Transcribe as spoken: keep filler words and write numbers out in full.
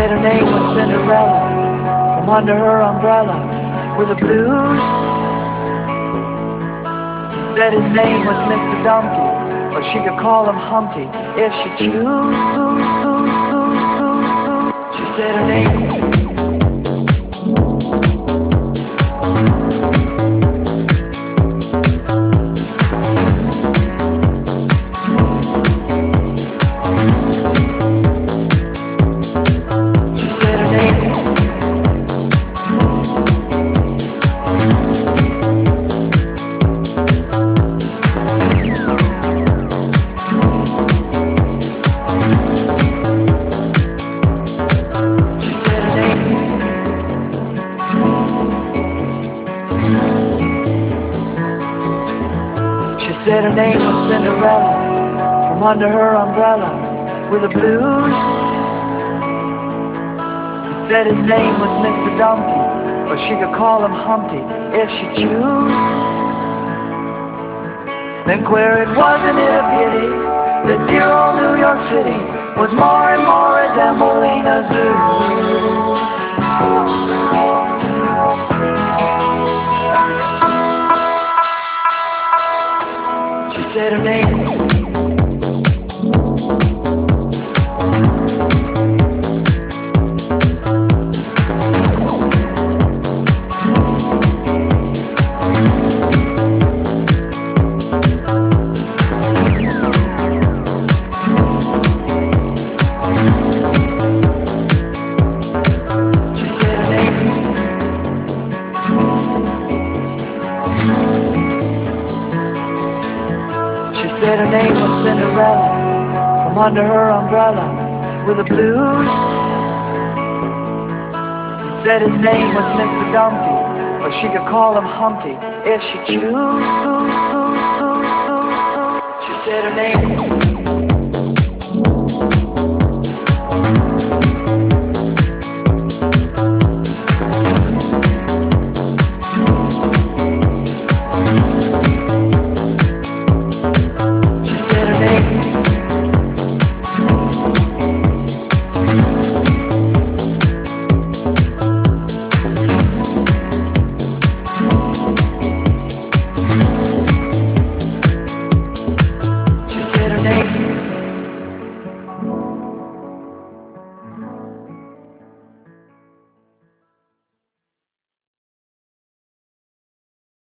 said her name was Cinderella. From under her umbrella were the blues. He said his name was Mister Dumpty, or she could call him Humpty if she choose. She said her name. Said her name was Cinderella. From under her umbrella were the blues. He said his name was Mister Dumpty, or she could call him Humpty if she choose. Then queer it wasn't it a pity that dear old New York City was more and more resembling a zoo. Said her name. Said her name was Cinderella. From under her umbrella were the blues. He said his name was Mister Dumpty, or she could call him Humpty if she choose. She said her name.